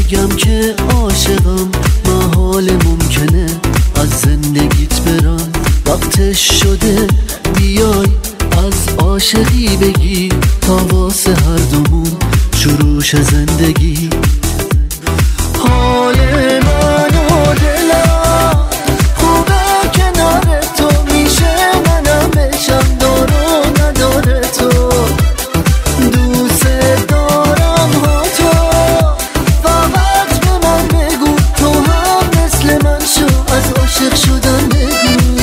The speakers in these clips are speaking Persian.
بگم که عاشقم، محال ممکنه از زندگیت برم. وقتش شده بیای از عاشقی بگی، تا واسه هر دومون شروعش زندگی. حال من و دلم خوبه کنار تو، میشه منم بشم دار و نداره تو. دوست دارم ها تو، فقط به من بگو تو هم مثل من شو، از عاشق شدن بگو.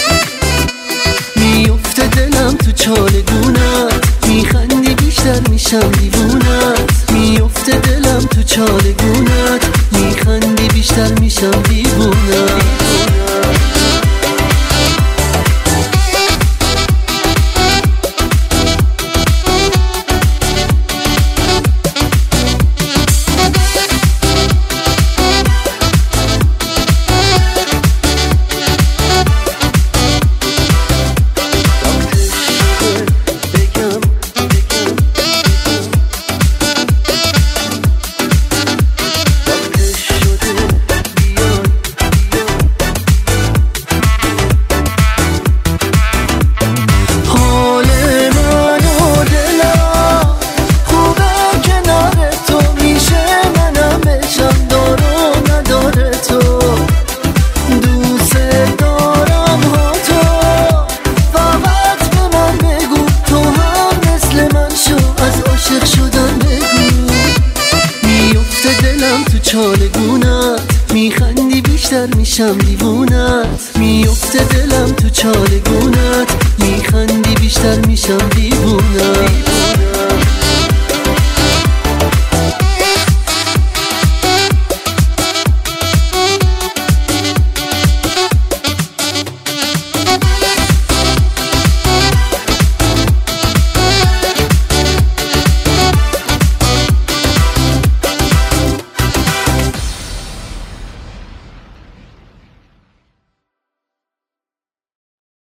میفته دلم تو چالگونت، میخندی بیشتر میشم دیوونت. میفته دلم تو چالگونت، میخندی بیشتر میشم دیوونت. چالگونت میخندی بیشتر میشم دیوونت. میفته دلم تو چالگونت، میخندی بیشتر میشم دیوونت.